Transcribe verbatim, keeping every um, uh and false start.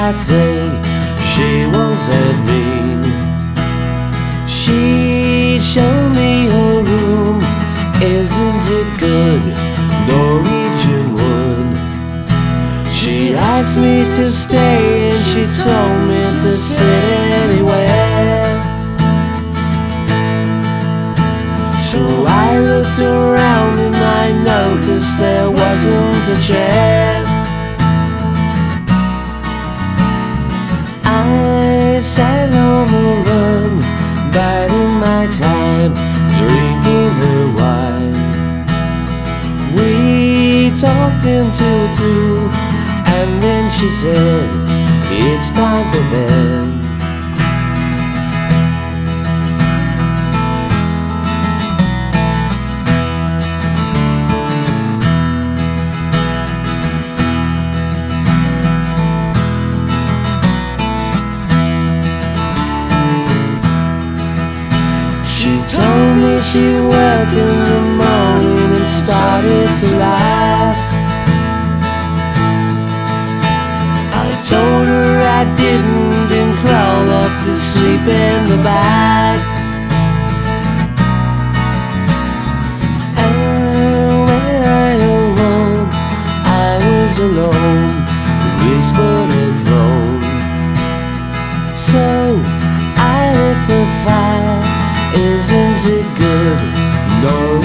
I say she won't let me. She showed me her room. Isn't it good? Norwegian wood. She asked me to stay and she told me to sit anywhere. So I looked around and I noticed there wasn't a chair. I sat on the rug, biding my time, drinking her wine. We talked until two, and then she said, it's time for bed. She told me she worked in the morning and started to laugh. I told her I didn't and crawled off to sleep in the back. And when I awoke, I was alone, whispered a throne. So I lit the fire. Isn't it good? No.